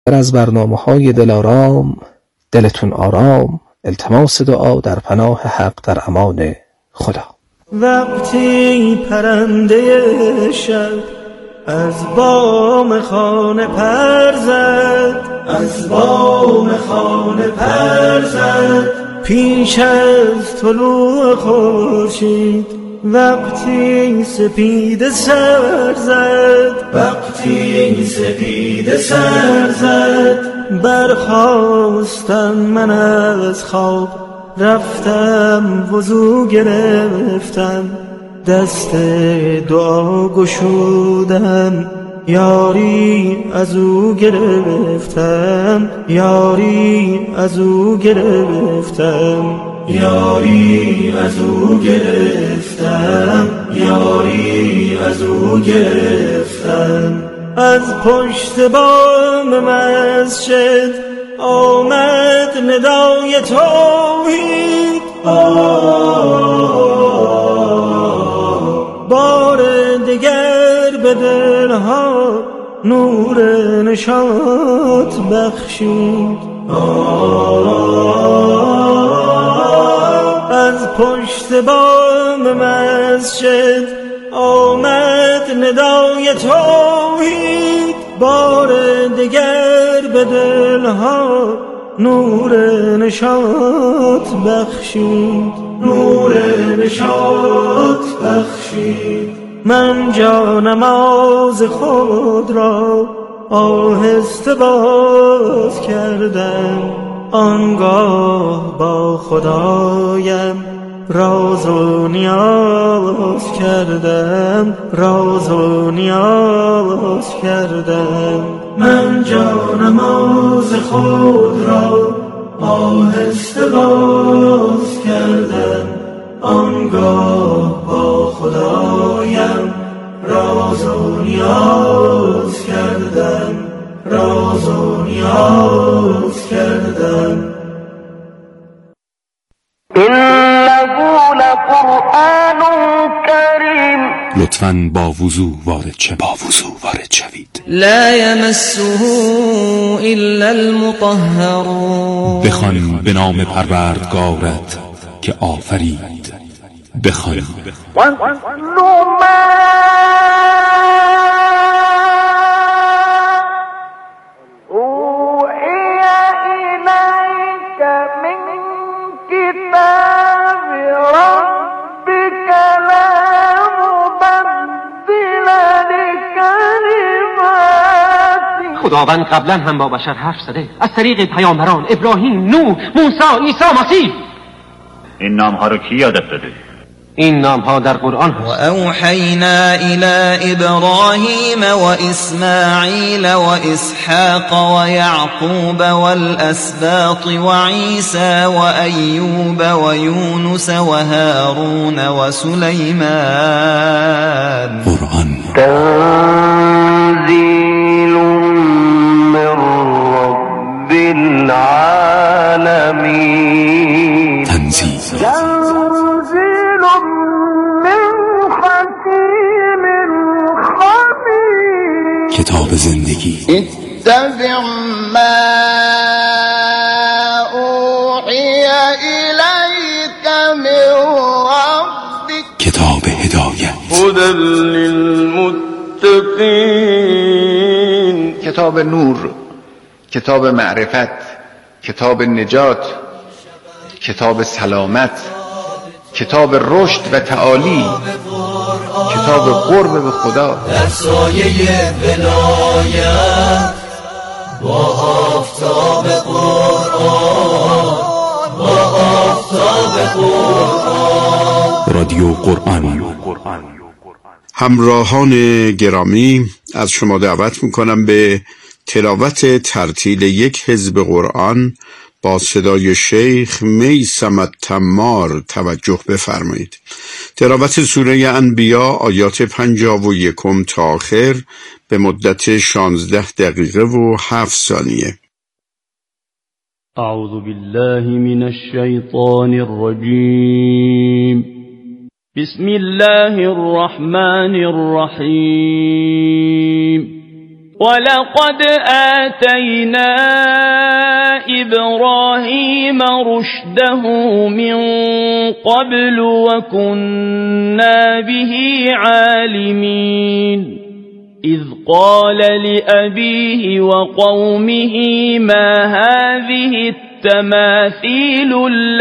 از برنامه‌های دلارام دلتون آرام. التماس دعا در پناه حق در امان خدا. وقتی پرنده شب از بام خانه پر زد، از بام خانه پر زد، پیش از طلوع خورشید وقتی سپیده سر زد، وقتی سپیده سر زد، برخاستم من از خواب، رفتم وضو گرفتم، دست دعا گشودم، یاری از او گرفتم، یاری از او گرفتم، یاری از او گرفتم، یاری از او گرفتم. از پشت بام مسجد آمد ندای توحید، بار دیگر به دلها نور نشاط بخشید. از پشت بام مسجد آمد ندای توحید، بار دیگر به دلها نور نشاط بخشید، نور نشاط بخشید. من جا نماز خود را آهسته باز کردم، آنگاه با خدایم راز و نیاز کردم، راز و نیاز کردم. من جا نماز خود را آهسته باز کردم، آنگاه با خدایم راز و نیاز کردم، راز و نیاز کردم. إنه لقرآن كريم. لطفاً با وضو وارد شوید. لا يمسه إلا المطهرون. بخوان به نام پروردگارت که آفرید. بخوان. خداوند قبلا هم با بشر حرف زده از طریق پیامبران ابراهیم، نوح، موسی، عیسی مسیح. این نامها رو کی یادت داده؟ این نامها در قرآن هست. و اوحینا الی ابراهیم و اسماعیل و اسحاق و یعقوب والاسباط و عیسی و ایوب و یونس و هارون و سلیمان. قرآن تنزیل من رب العالمین. تنزیل کتاب زندگی. اتبع ما اوحی الیک من ربک. کتاب هدایت. هدی للمتقین. کتاب نور، کتاب معرفت، کتاب نجات، کتاب سلامت، کتاب رشد و تعالی، کتاب قرب به خدا. در سایه ولایت با آفتاب قرآن، با آفتاب قرآن. رادیو قرآن. همراهان گرامی، از شما دعوت میکنم به تلاوت ترتیل یک حزب قرآن با صدای شیخ میثم تمار توجه بفرمایید. تلاوت سوره انبیا آیات 51 تا آخر به مدت 16 دقیقه و 7 ثانیه. اعوذ بالله من الشیطان الرجیم. بسم الله الرحمن الرحیم. ولقد آتينا إبراهيم رشده من قبل وكنا به عالمين إذ قال لأبيه وقومه ما هذه التماثيل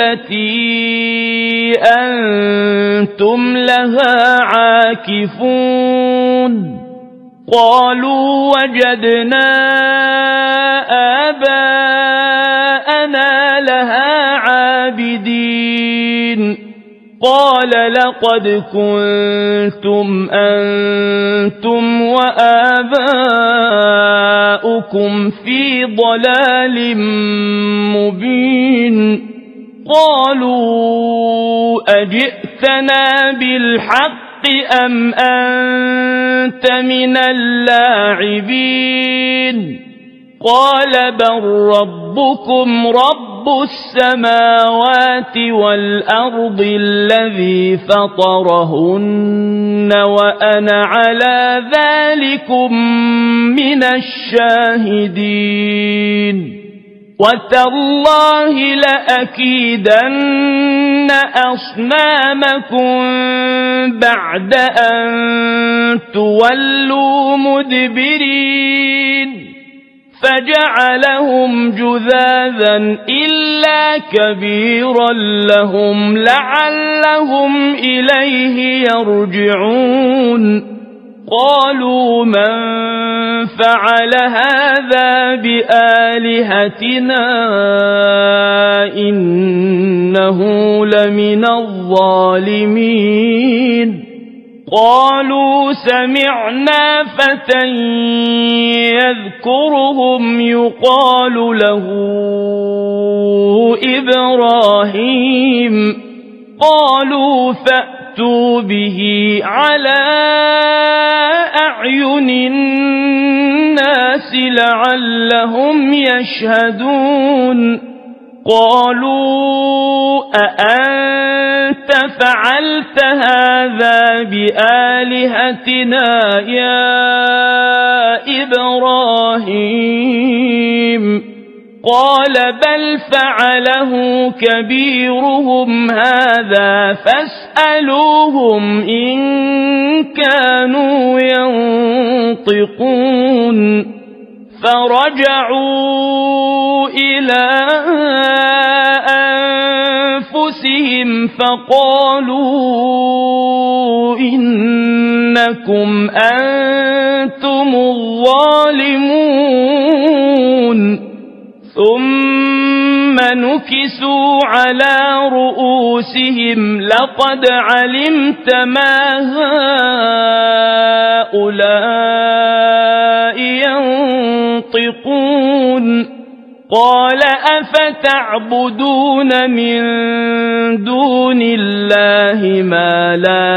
التي أنتم لها عاكفون قالوا وجدنا آباءنا لها عابدين قال لقد كنتم أنتم وآباؤكم في ضلال مبين قالوا أجئتنا بالحق أم أنت من اللاعبين قال بل ربكم رب السماوات والأرض الذي فطرهن وأنا على ذلكم من الشاهدين وتالله لأكيدن أصنامكم بعد أن تولوا مدبرين فجعلهم جذاذا إلا كبيرا لهم لعلهم إليه يرجعون قالوا من فعل هذا بآلهتنا إنه لمن الظالمين قالوا سمعنا فتى يذكرهم يقال له إبراهيم قالوا فأتوا به على أعين الناس لعلهم يشهدون قالوا أأنت فعلت هذا بآلهتنا يا إبراهيم قال بل فعله كبيرهم هذا فاسألوهم إن كانوا ينطقون فرجعوا إلى أنفسهم فقالوا إنكم أنتم الظالمون ثم نكسوا على رؤوسهم لقد علمت ما هؤلاء ينطقون قال أفتعبدون من دون الله ما لا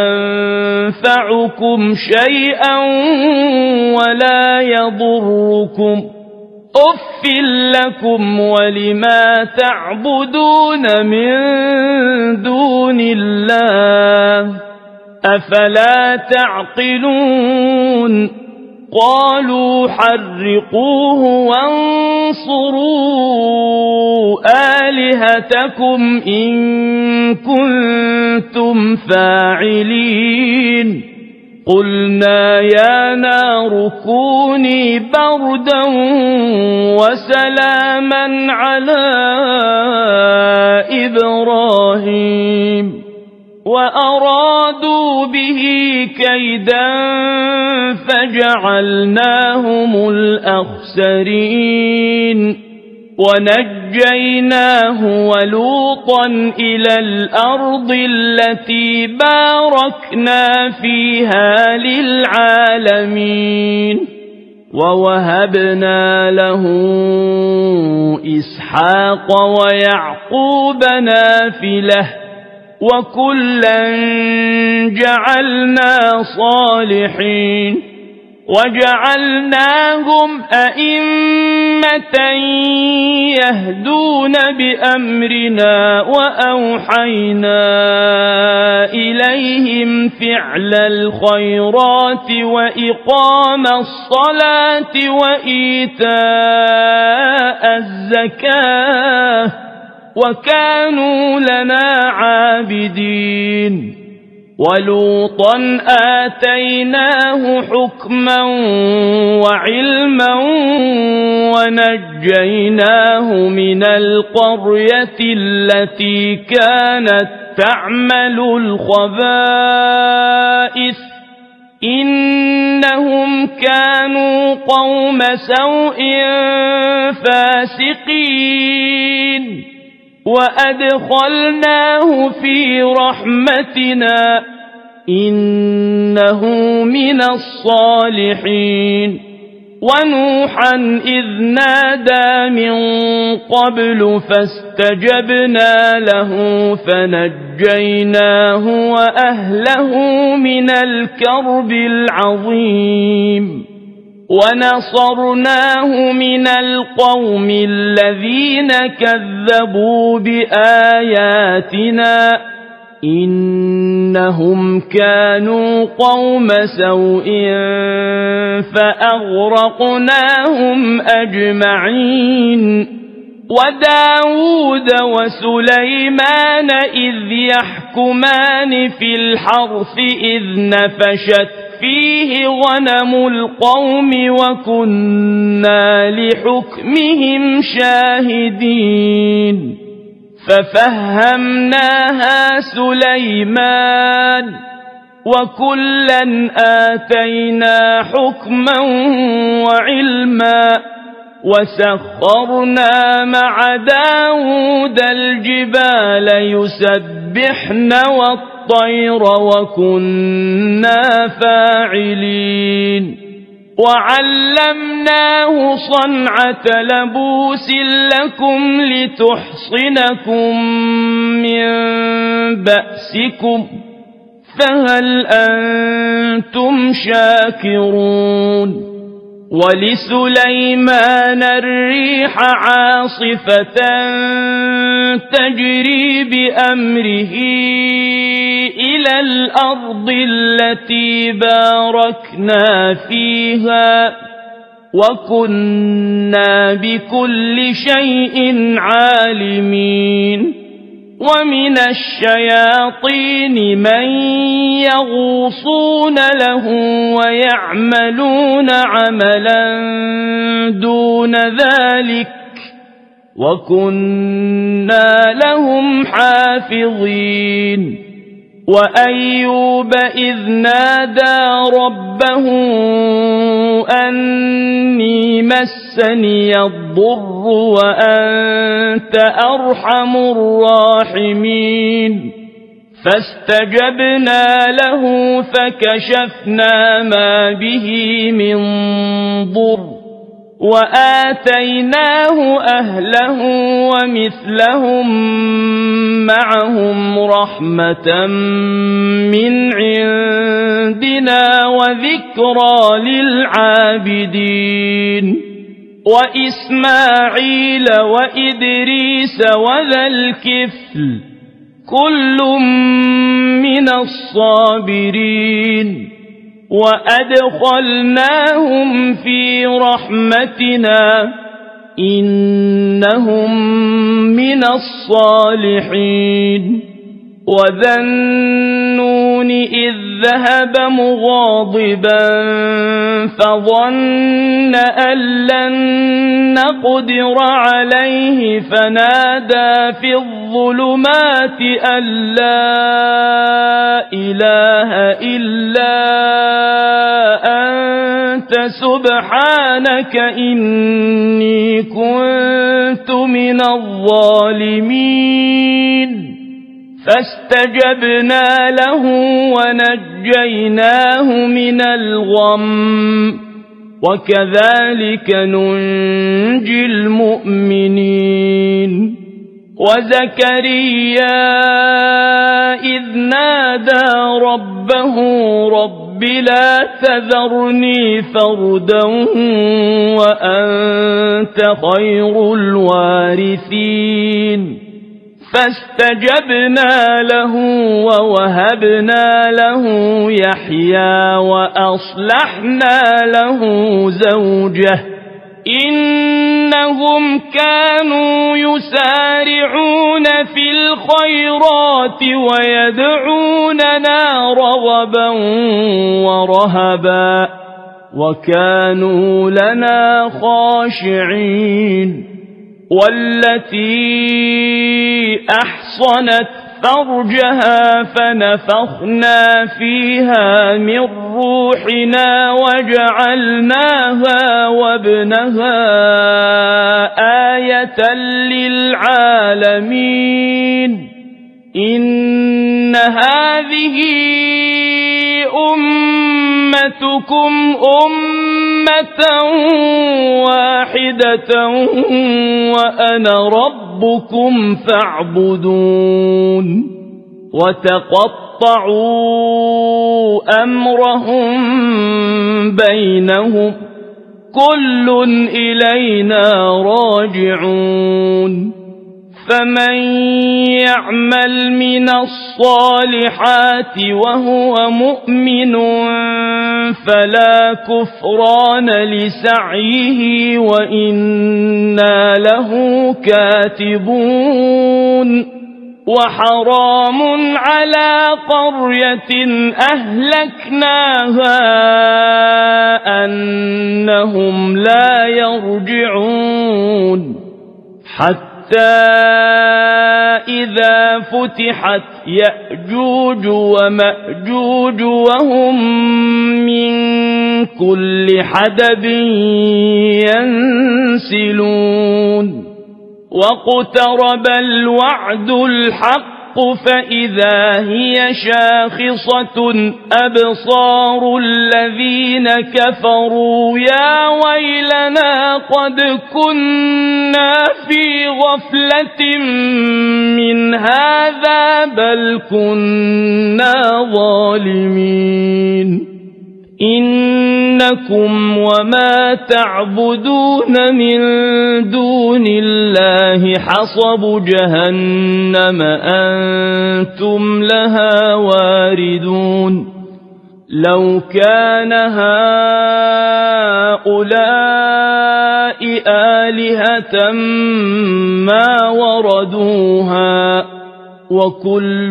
ينفعكم شيئا ولا يضركم أف لكم ولما تعبدون من دون الله أفلا تعقلون قالوا حرقوه وانصروا آلهتكم إن كنتم فاعلين قلنا يا نار كوني بردا وسلاما على إبراهيم وأرادوا به كيدا فجعلناهم الأخسرين ونجيناه ولوطا إلى الأرض التي باركنا فيها للعالمين ووهبنا له إسحاق ويعقوب نافلة وكلا جعلنا صالحين وجعلناهم أئمة يهدون بأمرنا وأوحينا إليهم فعل الخيرات وإقام الصلاة وإيتاء الزكاة وكانوا لنا عابدين ولوطا آتيناه حكما وعلما ونجيناه من القرية التي كانت تعمل الخبائث إنهم كانوا قوم سوء فاسقين وأدخلناه في رحمتنا إنه من الصالحين ونوحا إذ نادى من قبل فاستجبنا له فنجيناه وأهله من الكرب العظيم ونصرناه من القوم الذين كذبوا بآياتنا إنهم كانوا قوم سوء فأغرقناهم أجمعين وداود وسليمان إذ يحكمان في الحرث إذ نفشت فيه غنم القوم وكنا لحكمهم شاهدين ففهمناها سليمان وكلا آتينا حكما وعلما وسخرنا مع داود الجبال يسبحن والطير وكنا فاعلين وعلمناه صنعة لبوس لكم لتحصنكم من بأسكم فهل أنتم شاكرون ولسليمان الريح عاصفة تجري بأمره إلى الأرض التي باركنا فيها وكنا بكل شيء عالمين ومن الشياطين من يغوصون له ويعملون عملا دون ذلك وكنا لهم حافظين وأيوب إذ نادى ربه أني مسني الضر وأنت أرحم الراحمين فاستجبنا له فكشفنا ما به من ضر وآتيناه أهله ومثلهم معهم رحمة من عندنا وذكرى للعابدين وإسماعيل وإدريس وذا الكفل كل من الصابرين وأدخلناهم في رحمتنا إنهم من الصالحين وذا النون إذ ذهب مغاضبا فظن أن لن نقدر عليه فنادى في الظلمات أن لا إله إلا أنت سبحانك إني كنت من الظالمين فاستجبنا له ونجيناه من الغم وكذلك ننجي المؤمنين وزكريا إذ نادى ربه رب رب لا تذرني فردا وأنت خير الوارثين فاستجبنا له ووهبنا له يحيى وأصلحنا له زوجه إنهم كانوا يسارعون في الخيرات ويدعوننا رغبا ورهبا وكانوا لنا خاشعين والتي أحصنت فرجها فنفخنا فيها من روحنا وجعلناها وابنها آية للعالمين إن هذه أمتكم أمة واحدة وأنا ربكم فاعبدون وتقطعوا أمرهم بينهم كل إلينا راجعون فمن يعمل من الصالحات وهو مؤمن فلا كفران لسعيه وإنا له كاتبون وحرام على قرية أهلكناها أنهم لا يرجعون حتى إذا فتحت يأجوج ومأجوج وهم من كل حدب ينسلون واقترب الوعد الحق فإذا هي شاخصة أبصار الذين كفروا يا ويلنا قد كنا في غفلة من هذا بل كنا ظالمين إنكم وما تعبدون من دون الله حصب جهنم أنتم لها واردون لو كان هؤلاء آلهة ما وردوها وكل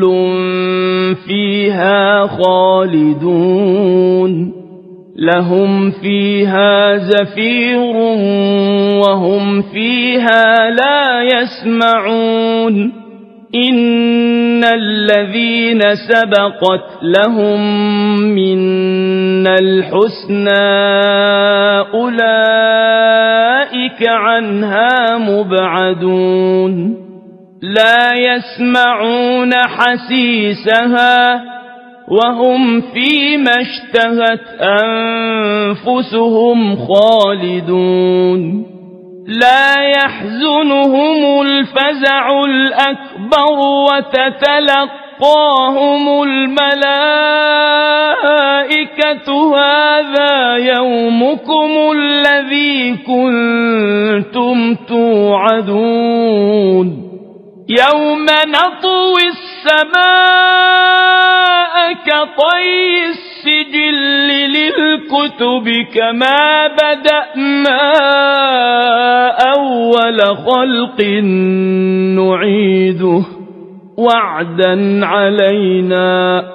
فيها خالدون لهم فيها زفير وهم فيها لا يسمعون إن الذين سبقت لهم منا الحسنى أولئك عنها مبعدون لا يسمعون حسيسها وهم فيما اشتهت أنفسهم خالدون لا يحزنهم الفزع الأكبر وتتلقاهم الملائكة هذا يومكم الذي كنتم توعدون يوم نطوي السماء كطي السجل للكتب كما بدأنا أول خلق نعيده وعدا علينا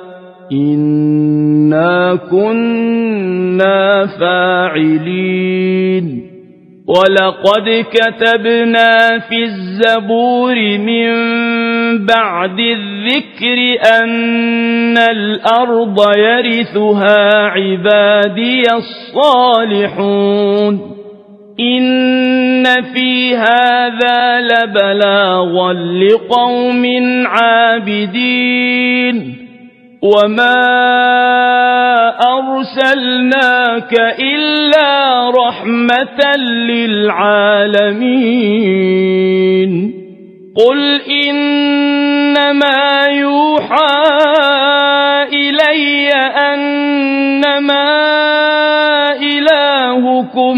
إنا كنا فاعلين ولقد كتبنا في الزبور من بعد الذكر أن الأرض يرثها عبادي الصالحون إن في هذا لبلاغا لقوم عابدين وما أرسلناك إلا رحمة للعالمين قل إنما يوحى إلي أن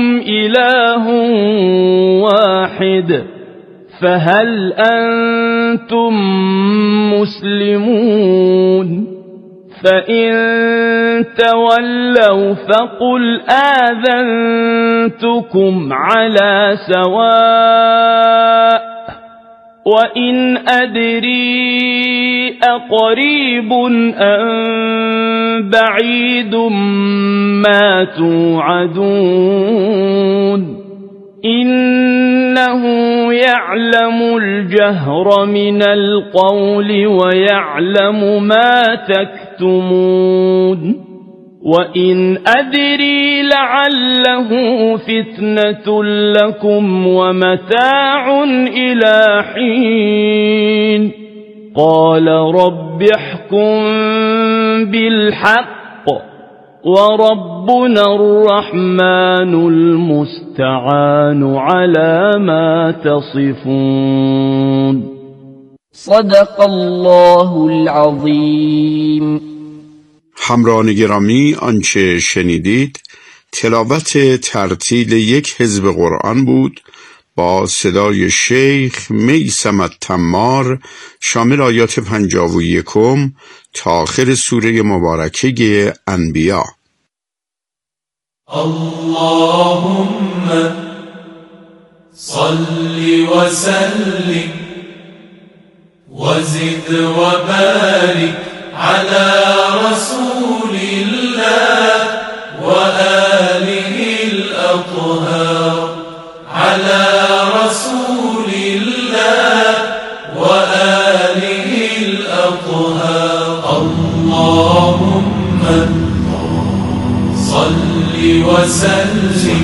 إله واحد فهل أنتم مسلمون فإن تولوا فقل آذنتكم على سواء وإن أدري أقريب أم بعيد ما توعدون إنه يعلم الجهر من القول ويعلم ما تكتمون وإن أدري لعله فتنة لكم ومتاع إلى حين قال رب احكم بالحق وربنا الرحمن المستعان على ما تصفون صدق الله العظیم. همراهان گرامی، آنچه شنیدید تلاوت ترتیل یک حزب قرآن بود با صدای شیخ میثم التمار، شامل آیات 51 تا آخر سوره مبارکه انبیا. اللهم صل وسلم وزد وبارك على رسول الله وآله الأطهار على رسول الله وآله الأطهار. اللهم صل وسلم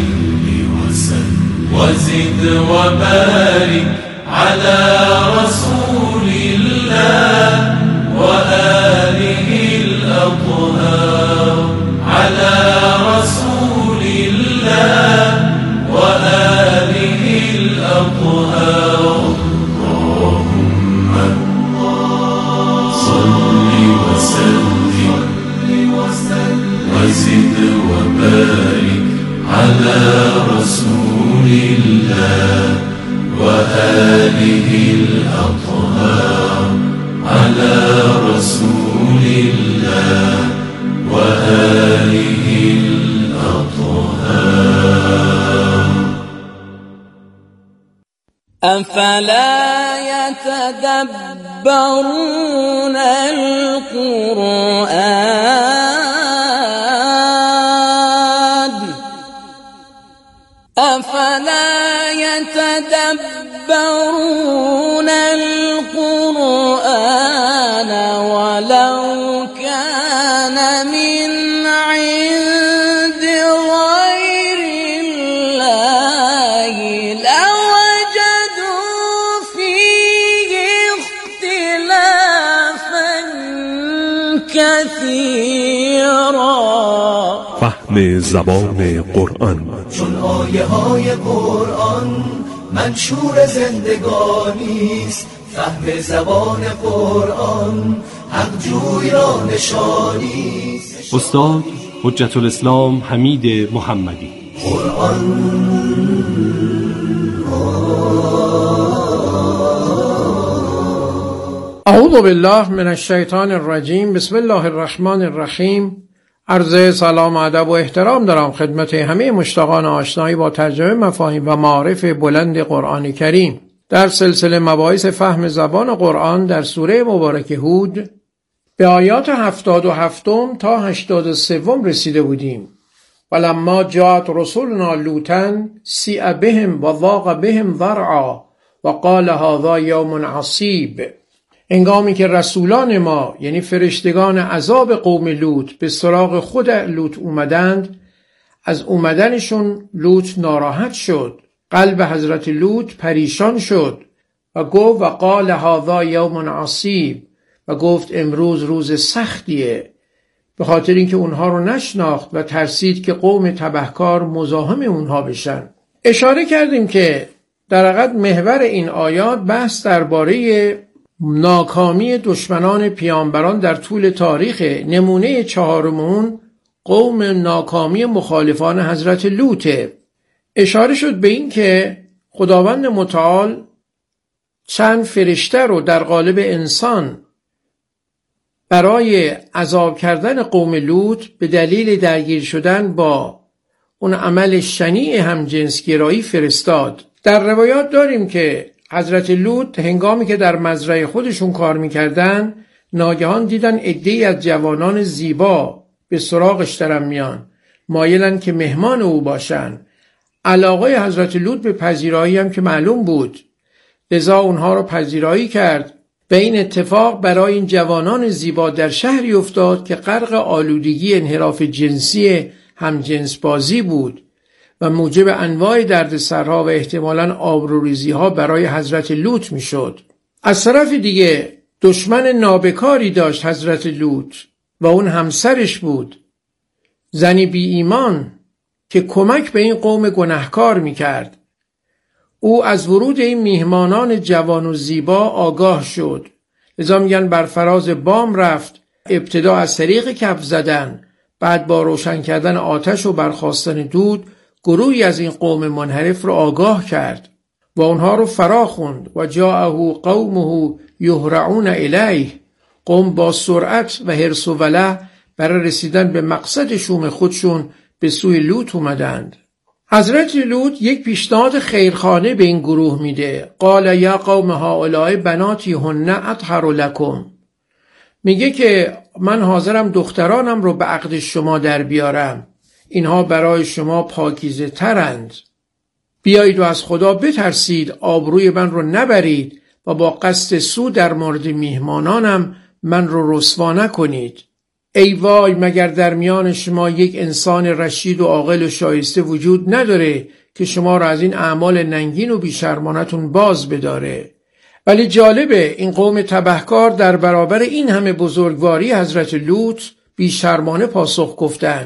وزد وبارك على رسول الله وآله الأطهار على رسول الله وآله الأطهار. اللهم صل وسلم وزد وبارك على رسول الله وآله الأطهار على رسول الله وآله الأطهار. أفلا يتدبرون القرآن أفلا يتدبرون القرآن ولو كان من عند غير الله لوجدوا فيه اختلافا كثيرا. فهم زبان قرآن. چون آیه های قرآن منشور زندگانی است، فهم زبان قرآن حق جوی را نشانی است. استاد حجت الاسلام حمید محمدی. قرآن اعوذ بالله من الشیطان الرجیم. بسم الله الرحمن الرحیم. عرض سلام و ادب و احترام دارم خدمت همه مشتاقان آشنایی با ترجمه مفاهیم و معارف بلند قرآن کریم. در سلسله مباحث فهم زبان قرآن در سوره مبارکه هود به آیات 77 تا 83 رسیده بودیم. ولما جاءت رسولنا لوطا سیء بهم و ضاق بهم ذرعا و قال هذا یوم عصیب. انگامی که رسولان ما یعنی فرشتگان عذاب قوم لوط به سراغ خود لوط اومدند، از اومدنشون لوط ناراحت شد، قلب حضرت لوط پریشان شد و گفت و قال هذا یوم عصیب، و گفت امروز روز سختیه، به خاطر اینکه اونها رو نشناخت و ترسید که قوم تبهکار مزاحم اونها بشن. اشاره کردیم که در حقیقت محور این آیات بحث درباره ناکامی دشمنان پیامبران در طول تاریخ. نمونه چهارمون قوم ناکامی مخالفان حضرت لوطه. اشاره شد به این که خداوند متعال چند فرشته رو در قالب انسان برای عذاب کردن قوم لوط به دلیل درگیر شدن با اون عمل شنیع همجنسگرایی فرستاد. در روایات داریم که حضرت لوط هنگامی که در مزرعه خودشون کار میکردن ناگهان دیدن عده‌ای از جوانان زیبا به سراغش دارن میان، مایلن که مهمان او باشن. علاقه حضرت لوط به پذیرایی هم که معلوم بود، لذا اونها رو پذیرایی کرد و این اتفاق برای این جوانان زیبا در شهری افتاد که غرق آلودگی انحراف جنسی همجنس بازی بود و موجب انواع دردسرها و احتمالاً آبروریزی‌ها برای حضرت لوط میشد. از طرف دیگه دشمن نابکاری داشت حضرت لوط و اون همسرش بود، زنی بی ایمان که کمک به این قوم گناهکار میکرد. او از ورود این میهمانان جوان و زیبا آگاه شد، لذا میگن بر فراز بام رفت، ابتدا از طریق کف زدن، بعد با روشن کردن آتش و برخاستن دود گروهی از این قوم منحرف رو آگاه کرد و اونها رو فرا خوند. و جاءه قومه یهرعون الیه، قوم با سرعت و حرص و ولع برای رسیدن به مقصد شوم خودشون به سوی لوط اومدند. حضرت لوط یک پیشنهاد خیرخانه به این گروه میده. قال یا قوم هؤلاء بناتی هن اطهر لکم، میگه که من حاضرم دخترانم رو به عقد شما در بیارم، اینها برای شما پاکیزه ترند. بیایید و از خدا بترسید، آبروی من رو نبرید و با قصد سود در مورد میهمانانم من رو رسوا نکنید. ای وای، مگر در میان شما یک انسان رشید و عاقل و شایسته وجود نداره که شما را از این اعمال ننگین و بیشرمانتون باز بداره؟ ولی جالبه این قوم تبهکار در برابر این همه بزرگواری حضرت لوط بیشرمانه پاسخ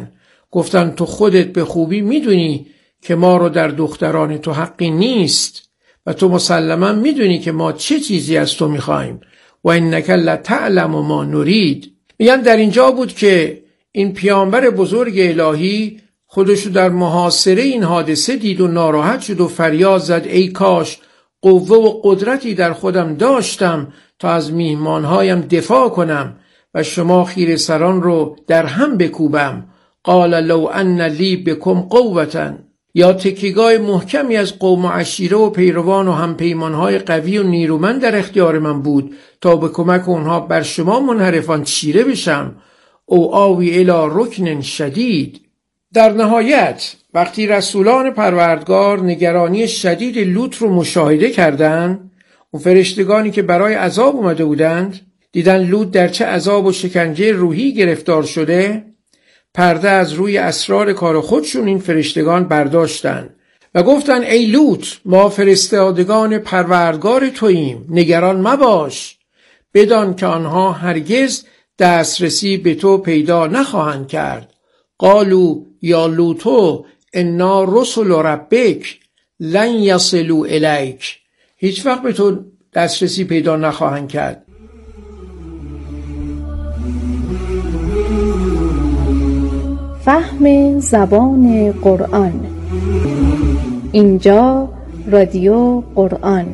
گفتن تو خودت به خوبی میدونی که ما رو در دختران تو حقی نیست و تو مسلما میدونی که ما چه چیزی از تو میخوایم و انک لتعلم ما نرید. میگن در اینجا بود که این پیامبر بزرگ الهی خودشو در محاصره این حادثه دید و ناراحت شد و فریاد زد ای کاش قوه و قدرتی در خودم داشتم تا از میهمانهایم دفاع کنم و شما خیره سران رو در هم بکوبم. قال لو ان لی بکم قوة، یا تکیگاه محکمی از قوم و عشیره و پیروان و همپیمانهای قوی و نیرومند در اختیار من بود تا به کمک اونها بر شما منحرفان چیره بشم. او آوی الی رکن شدید. در نهایت وقتی رسولان پروردگار نگرانی شدید لوط رو مشاهده کردند، اون فرشتگانی که برای عذاب اومده بودند دیدن لوط در چه عذاب و شکنجه روحی گرفتار شده، پرده از روی اسرار کار خودشون این فرشتگان برداشتن و گفتن ای لوط، ما فرستادگان پروردگار توییم، نگران مباش، بدان که آنها هرگز دسترسی به تو پیدا نخواهند کرد. قالوا یا لوطو انا رسل ربک لن یصلوا الیک، هیچ وقت به تو دسترسی پیدا نخواهند کرد. فهم زبان قرآن. اینجا رادیو قرآن.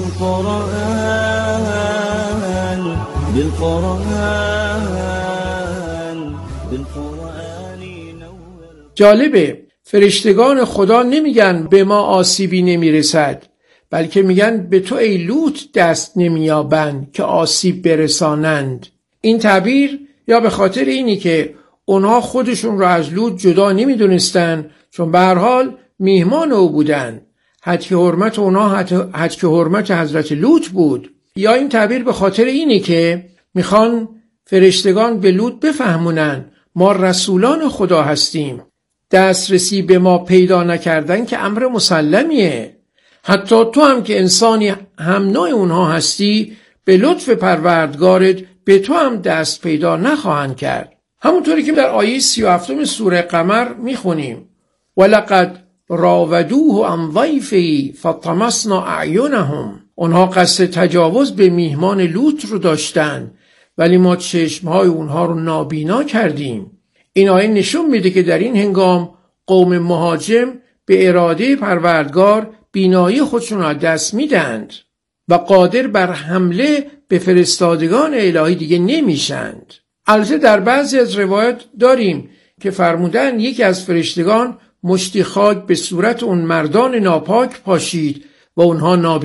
جالبه، فرشتگان خدا نمیگن به ما آسیبی نمیرسد، بلکه میگن به تو ای لوط دست نمیابند که آسیب برسانند. این تعبیر یا به خاطر اینی که اونها خودشون را از لوط جدا نمیدونستن، چون به هر حال میهمان او بودن، حد که حرمت اونها حد که حرمت حضرت لوط بود، یا این تعبیر به خاطر اینی که میخوان فرشتگان به لوط بفهمونن ما رسولان خدا هستیم، دسترسی به ما پیدا نکردن که امر مسلمیه، حتی تو هم که انسانی هم نوع اونها هستی به لطف پروردگارت به تو هم دست پیدا نخواهند کرد. همونطوری که در آیه 37 سوره قمر میخونیم ولقد راودوه عن ضیفه فطمسنا اعینهم، اونها قصد تجاوز به میهمان لوط رو داشتن ولی ما چشمهای اونها رو نابینا کردیم. این آیه نشون میده که در این هنگام قوم مهاجم به اراده پروردگار بینایی خودشون را دست میدند و قادر بر حمله به فرستادگان الهی دیگه نمیشند. البته در بعضی از روایات داریم که فرمودن یکی از فرشتگان مشتی خاک به صورت اون مردان ناپاک پاشید و اونها